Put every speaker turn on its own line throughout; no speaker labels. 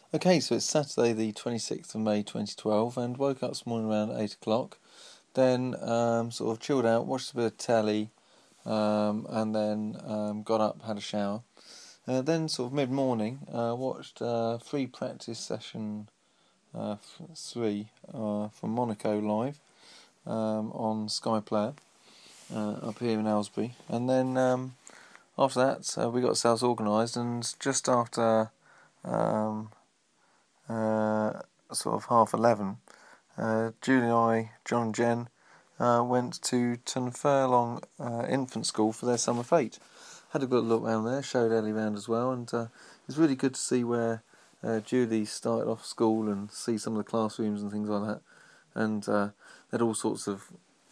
Okay, so it's Saturday the 26th of May 2012 and woke up this morning around 8 o'clock. Then sort of chilled out, watched a bit of telly, and then got up, had a shower. Then sort of mid-morning, watched free practice session 3 from Monaco live on Sky Player up here in Aylesbury. And then after that we got ourselves organised, and just after sort of 11:30, Julie and I, John and Jen, went to Tunfurlong Infant School for their summer fete. Had a good look around there, showed Ellie around as well, and it was really good to see where Julie started off school and see some of the classrooms and things like that. And they had all sorts of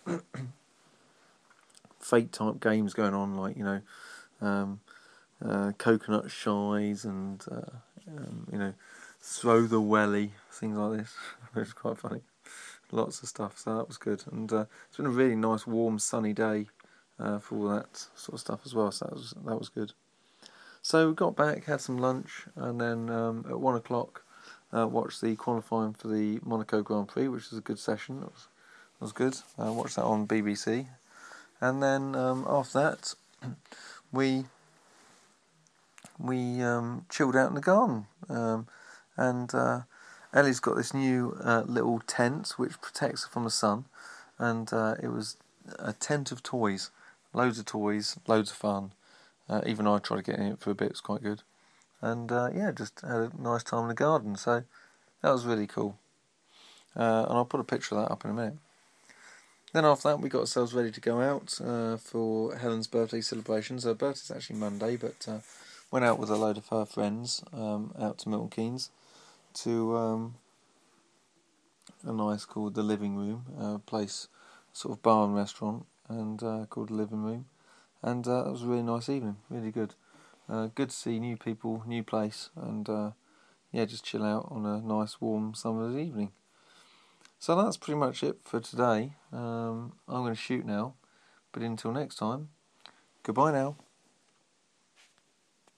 fate type games going on, like coconut shies and throw the welly, things like this. It was quite funny. Lots of stuff, so that was good. And it's been a really nice, warm, sunny day for all that sort of stuff as well. So that was good. So we got back, had some lunch, and then at 1 o'clock watched the qualifying for the Monaco Grand Prix, which was a good session. It was good. Watched that on BBC, and then after that we chilled out in the garden, and Ellie's got this new little tent which protects her from the sun, and it was a tent of toys, loads of fun. Even I tried to get in it for a bit. It's quite good, and just had a nice time in the garden. So that was really cool, and I'll put a picture of that up in a minute. Then after that, we got ourselves ready to go out for Helen's birthday celebrations. Her birthday's actually Monday, but went out with a load of her friends out to Milton Keynes to a nice called the Living Room, place, sort of bar and restaurant, and called the Living Room, and that was a really nice evening, really good. Good to see new people, new place, and just chill out on a nice warm summer's evening. So that's pretty much it for today. I'm going to shoot now, but until next time, goodbye now.